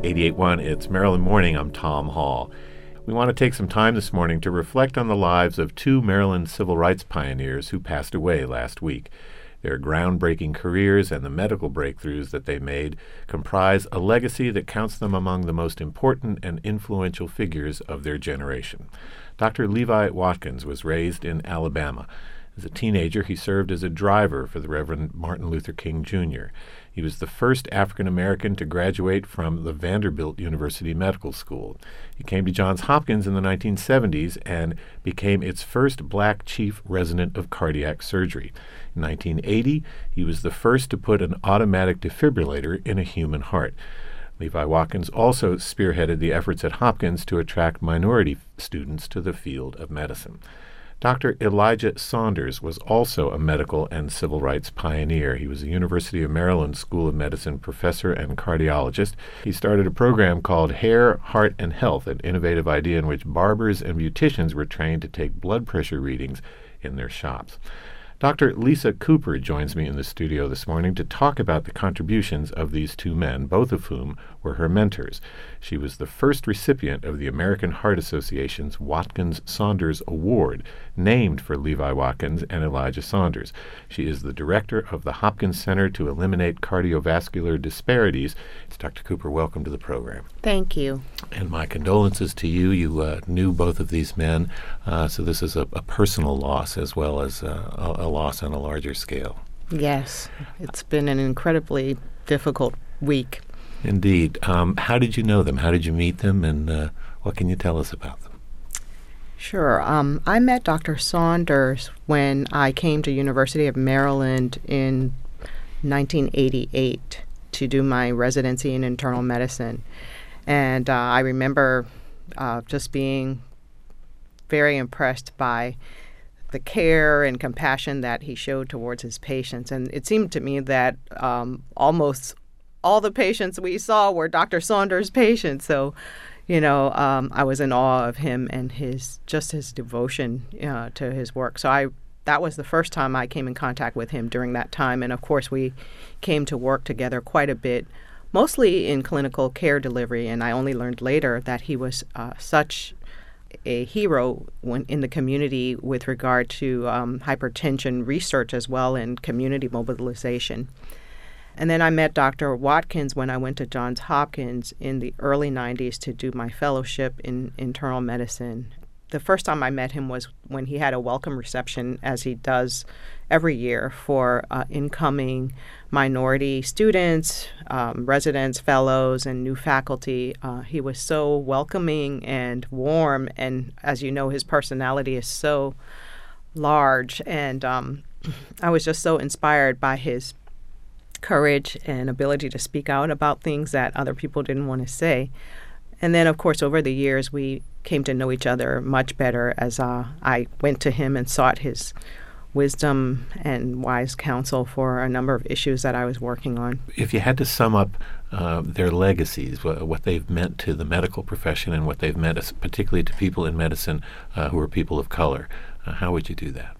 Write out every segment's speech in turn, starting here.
88.1, it's Maryland Morning. I'm Tom Hall. We want to take some time this morning to reflect on the lives of two Maryland civil rights pioneers who passed away last week. Their groundbreaking careers and the medical breakthroughs that they made comprise a legacy that counts them among the most important and influential figures of their generation. Dr. Levi Watkins was raised in Alabama. As a teenager, he served as a driver for the Reverend Martin Luther King Jr. He was the first African American to graduate from the Vanderbilt University Medical School. He came to Johns Hopkins in the 1970s and became its first black chief resident of cardiac surgery. In 1980, he was the first to put an automatic defibrillator in a human heart. Levi Watkins also spearheaded the efforts at Hopkins to attract minority students to the field of medicine. Dr. Elijah Saunders was also a medical and civil rights pioneer. He was a University of Maryland School of Medicine professor and cardiologist. He started a program called Hair, Heart, and Health, an innovative idea in which barbers and beauticians were trained to take blood pressure readings in their shops. Dr. Lisa Cooper joins me in the studio this morning to talk about the contributions of these two men, both of whom were her mentors. She was the first recipient of the American Heart Association's Watkins-Saunders Award, named for Levi Watkins and Elijah Saunders. She is the director of the Hopkins Center to Eliminate Cardiovascular Disparities. Dr. Cooper, welcome to the program. Thank you. And my condolences to you. You knew both of these men, so this is a personal loss as well as a loss on a larger scale. Yes, it's been an incredibly difficult week. Indeed. How did you know them? How did you meet them? And what can you tell us about them? Sure. I met Dr. Saunders when I came to University of Maryland in 1988 to do my residency in internal medicine. And I remember just being very impressed by the care and compassion that he showed towards his patients. And it seemed to me that almost all the patients we saw were Dr. Saunders' patients. So, I was in awe of him and his devotion to his work. So that was the first time I came in contact with him during that time. And of course, we came to work together quite a bit, mostly in clinical care delivery. And I only learned later that he was such a hero in the community with regard to hypertension research as well and community mobilization. And then I met Dr. Watkins when I went to Johns Hopkins in the early 90s to do my fellowship in internal medicine. The first time I met him was when he had a welcome reception, as he does every year, for incoming minority students, residents, fellows, and new faculty. He was so welcoming and warm, and as you know, his personality is so large. And I was just so inspired by his courage and ability to speak out about things that other people didn't want to say. And then, of course, over the years, we came to know each other much better as I went to him and sought his wisdom and wise counsel for a number of issues that I was working on. If you had to sum up their legacies, what they've meant to the medical profession and what they've meant particularly to people in medicine who are people of color, how would you do that?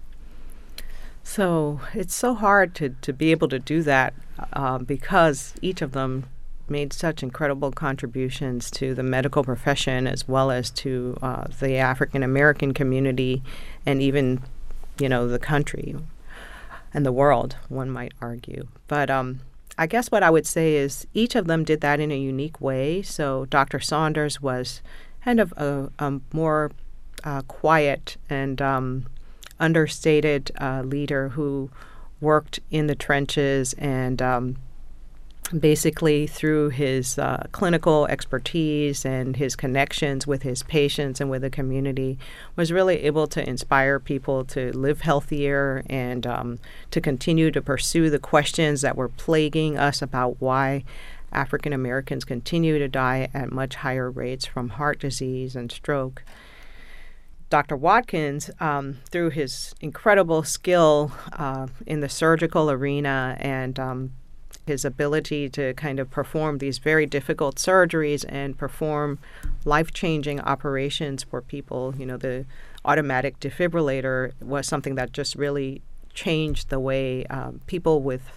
So it's so hard to be able to do that because each of them made such incredible contributions to the medical profession as well as to the African American community and even, the country and the world, one might argue. But I guess what I would say is each of them did that in a unique way. So Dr. Saunders was kind of a more quiet and understated leader who worked in the trenches and basically through his clinical expertise and his connections with his patients and with the community was really able to inspire people to live healthier and to continue to pursue the questions that were plaguing us about why African Americans continue to die at much higher rates from heart disease and stroke. Dr. Watkins, through his incredible skill in the surgical arena and his ability to kind of perform these very difficult surgeries and perform life-changing operations for people, the automatic defibrillator was something that just really changed the way people with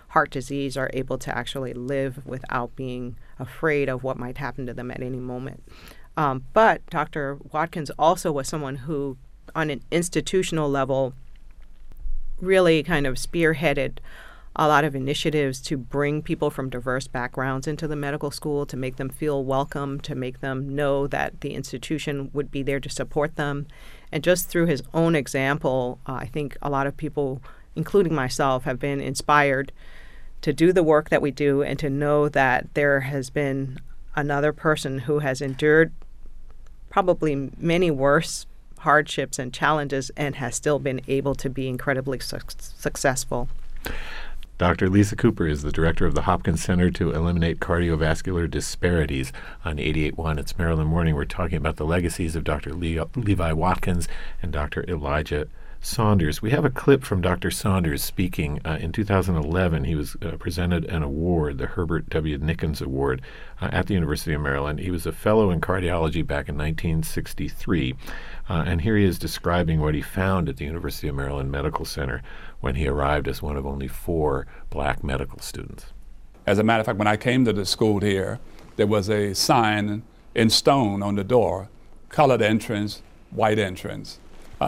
heart disease are able to actually live without being afraid of what might happen to them at any moment. But Dr. Watkins also was someone who, on an institutional level, really kind of spearheaded a lot of initiatives to bring people from diverse backgrounds into the medical school, to make them feel welcome, to make them know that the institution would be there to support them. And just through his own example, I think a lot of people, including myself, have been inspired to do the work that we do and to know that there has been another person who has endured probably many worse hardships and challenges and has still been able to be incredibly successful. Dr. Lisa Cooper is the director of the Hopkins Center to Eliminate Cardiovascular Disparities. On 88.1, it's Maryland Morning. We're talking about the legacies of Dr. Levi Watkins and Dr. Elijah Saunders. We have a clip from Dr. Saunders speaking. In 2011, he was presented an award, the Herbert W. Nickens Award, at the University of Maryland. He was a fellow in cardiology back in 1963, and here he is describing what he found at the University of Maryland Medical Center when he arrived as one of only 4 black medical students. As a matter of fact, when I came to the school here, there was a sign in stone on the door, colored entrance, white entrance.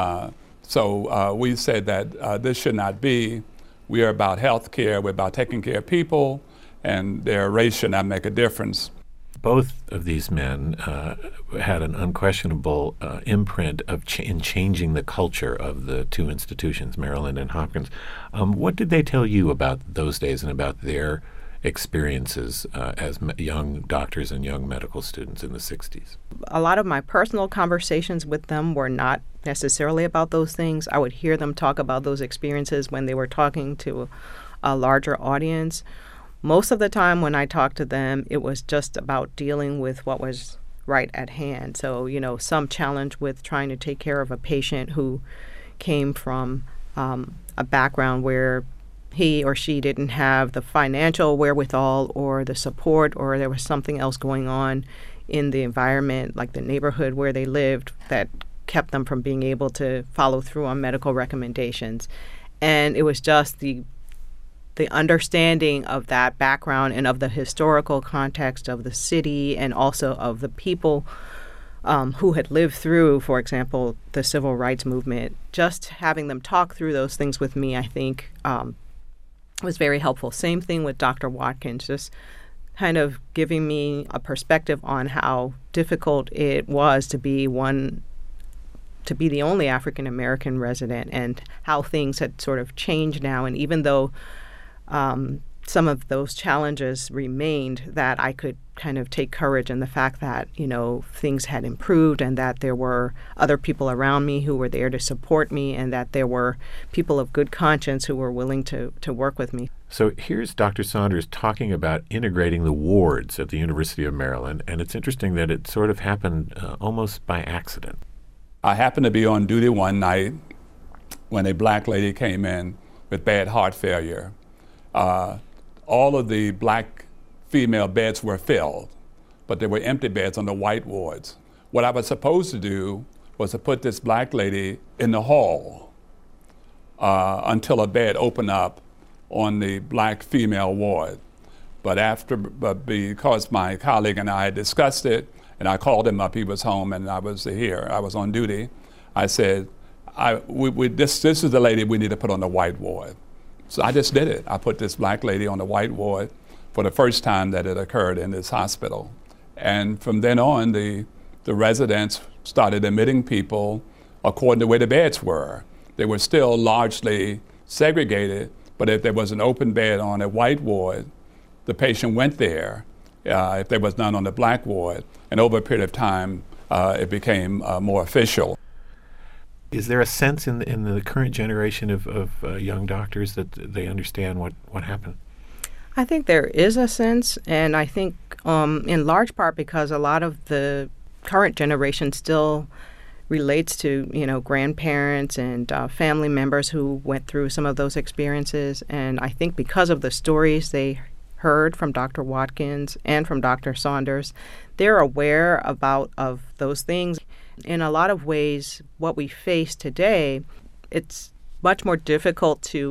So we said that this should not be. We are about health care, we're about taking care of people, and their race should not make a difference. Both of these men had an unquestionable imprint in changing the culture of the 2 institutions, Maryland and Hopkins. What did they tell you about those days and about their experiences as young doctors and young medical students in the 60s? A lot of my personal conversations with them were not necessarily about those things. I would hear them talk about those experiences when they were talking to a larger audience. Most of the time when I talked to them, it was just about dealing with what was right at hand. So, some challenge with trying to take care of a patient who came from a background where he or she didn't have the financial wherewithal or the support, or there was something else going on in the environment, like the neighborhood where they lived, that kept them from being able to follow through on medical recommendations. And it was just the understanding of that background and of the historical context of the city and also of the people who had lived through, for example, the civil rights movement. Just having them talk through those things with me, I think, was very helpful. Same thing with Dr. Watkins, just kind of giving me a perspective on how difficult it was to be the only African American resident, and how things had sort of changed now. And even though some of those challenges remained, that I could kind of take courage in the fact that, things had improved and that there were other people around me who were there to support me, and that there were people of good conscience who were willing to work with me. So here's Dr. Saunders talking about integrating the wards at the University of Maryland, and it's interesting that it sort of happened almost by accident. I happened to be on duty one night when a black lady came in with bad heart failure. All of the black female beds were filled, but there were empty beds on the white wards. What I was supposed to do was to put this black lady in the hall until a bed opened up on the black female ward. But because my colleague and I had discussed it, and I called him up, he was home, and I was here, I was on duty, I said, this is the lady we need to put on the white ward. So I just did it. I put this black lady on the white ward for the first time that it occurred in this hospital. And from then on, the residents started admitting people according to where the beds were. They were still largely segregated, but if there was an open bed on a white ward, the patient went there. If there was none on the black ward, and over a period of time, it became more official. Is there a sense in the current generation of young doctors that they understand what happened? I think there is a sense, and I think in large part because a lot of the current generation still relates to, grandparents and family members who went through some of those experiences. And I think because of the stories they heard from Dr. Watkins and from Dr. Saunders, they're aware of those things. In a lot of ways, what we face today, it's much more difficult to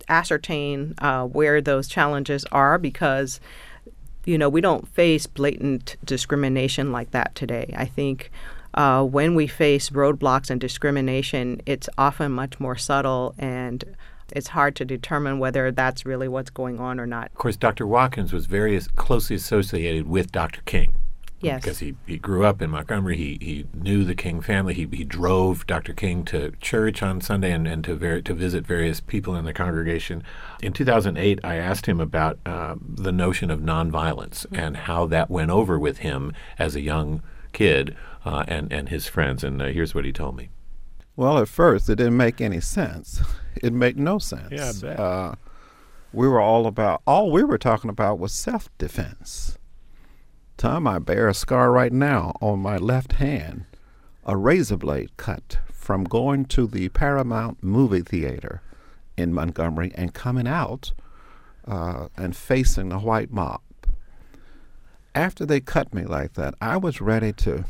ascertain where those challenges are, because we don't face blatant discrimination like that today. I think when we face roadblocks and discrimination, it's often much more subtle, and it's hard to determine whether that's really what's going on or not. Of course, Dr. Watkins was very closely associated with Dr. King. Yes. Because he grew up in Montgomery. He knew the King family. He drove Dr. King to church on Sunday and to visit various people in the congregation. In 2008, I asked him about the notion of nonviolence and how that went over with him as a young kid and his friends. And here's what he told me. Well, at first, it didn't make any sense. It made no sense. Yeah, I bet. All we were talking about was self-defense. Tom, I bear a scar right now on my left hand, a razor blade cut from going to the Paramount movie theater in Montgomery and coming out and facing a white mob. After they cut me like that, I was ready to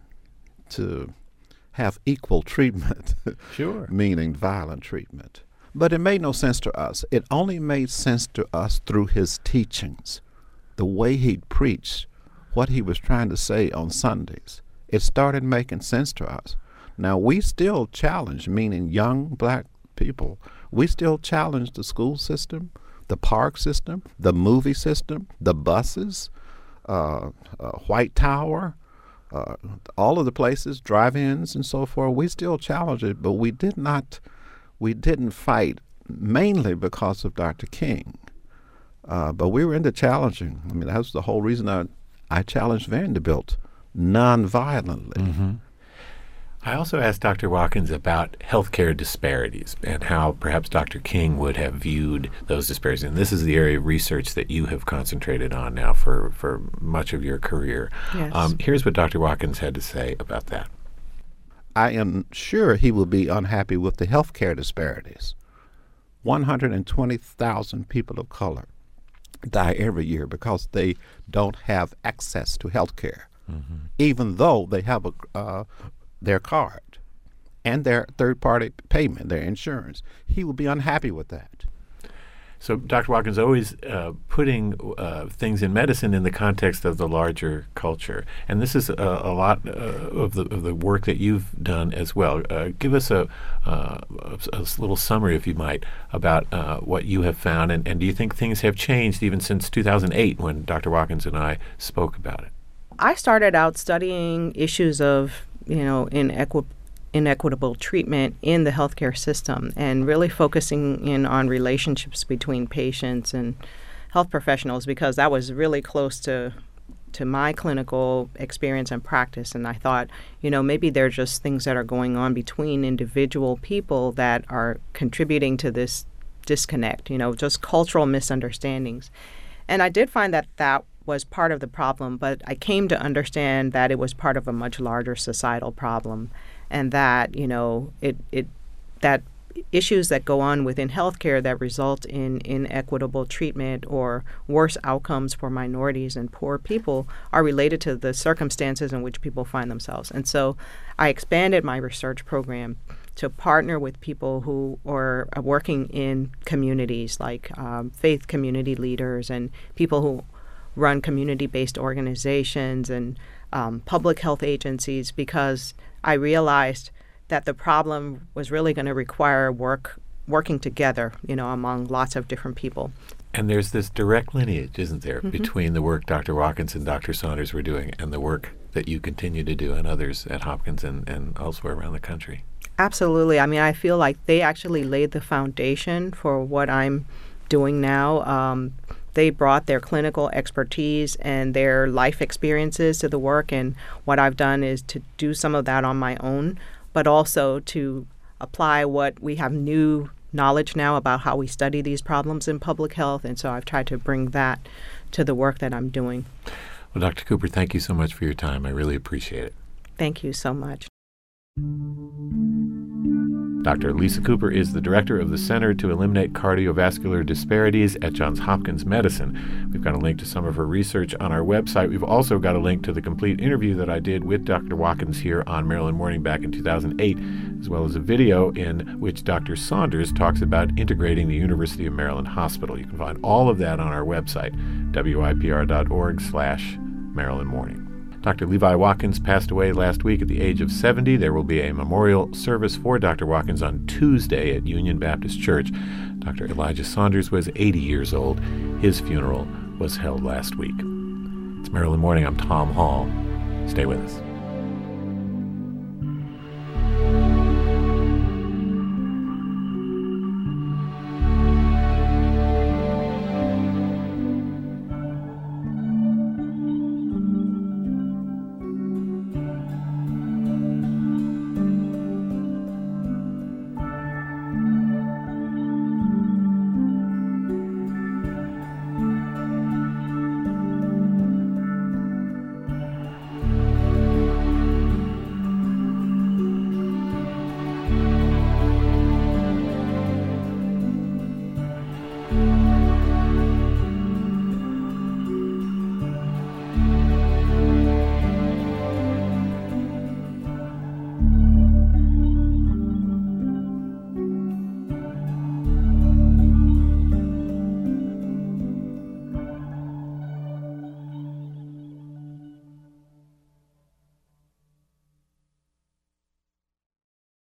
have equal treatment, Sure. meaning violent treatment. But it made no sense to us. It only made sense to us through his teachings, the way he'd preached, what he was trying to say on Sundays. It started making sense to us. Now, we still challenge, meaning young black people, we still challenge the school system, the park system, the movie system, the buses, White Tower, all of the places, drive-ins and so forth. We still challenge it, but we didn't fight mainly because of Dr. King. But we were into challenging. I mean, that was the whole reason I challenged Vanderbilt nonviolently. Mm-hmm. I also asked Dr. Watkins about healthcare disparities and how perhaps Dr. King would have viewed those disparities. And this is the area of research that you have concentrated on now for much of your career. Yes. Here's what Dr. Watkins had to say about that. I am sure he will be unhappy with the healthcare disparities. 120,000 people of color die every year because they don't have access to health care, even though they have their card and their third-party payment, their insurance. He will be unhappy with that. So Dr. Watkins always putting things in medicine in the context of the larger culture, and this is a lot of the work that you've done as well. Give us a little summary, if you might, about what you have found, and do you think things have changed even since 2008 when Dr. Watkins and I spoke about it? I started out studying issues of inequitable treatment in the healthcare system and really focusing in on relationships between patients and health professionals, because that was really close to my clinical experience and practice. And I thought, maybe there are just things that are going on between individual people that are contributing to this disconnect, just cultural misunderstandings. And I did find that was part of the problem, but I came to understand that it was part of a much larger societal problem, and that that issues that go on within healthcare that result in inequitable treatment or worse outcomes for minorities and poor people are related to the circumstances in which people find themselves. And so I expanded my research program to partner with people who are working in communities like faith community leaders and people who run community-based organizations and public health agencies, because I realized that the problem was really going to require working together, among lots of different people. And there's this direct lineage, isn't there, between the work Dr. Watkins and Dr. Saunders were doing and the work that you continue to do and others at Hopkins and elsewhere around the country. Absolutely. I mean, I feel like they actually laid the foundation for what I'm doing now. They brought their clinical expertise and their life experiences to the work, and what I've done is to do some of that on my own, but also to apply what we have new knowledge now about how we study these problems in public health, and so I've tried to bring that to the work that I'm doing. Well, Dr. Cooper, thank you so much for your time. I really appreciate it. Thank you so much. Dr. Lisa Cooper is the director of the Center to Eliminate Cardiovascular Disparities at Johns Hopkins Medicine. We've got a link to some of her research on our website. We've also got a link to the complete interview that I did with Dr. Watkins here on Maryland Morning back in 2008, as well as a video in which Dr. Saunders talks about integrating the University of Maryland Hospital. You can find all of that on our website, wipr.org/Maryland Morning. Dr. Levi Watkins passed away last week at the age of 70. There will be a memorial service for Dr. Watkins on Tuesday at Union Baptist Church. Dr. Elijah Saunders was 80 years old. His funeral was held last week. It's Maryland Morning. I'm Tom Hall. Stay with us.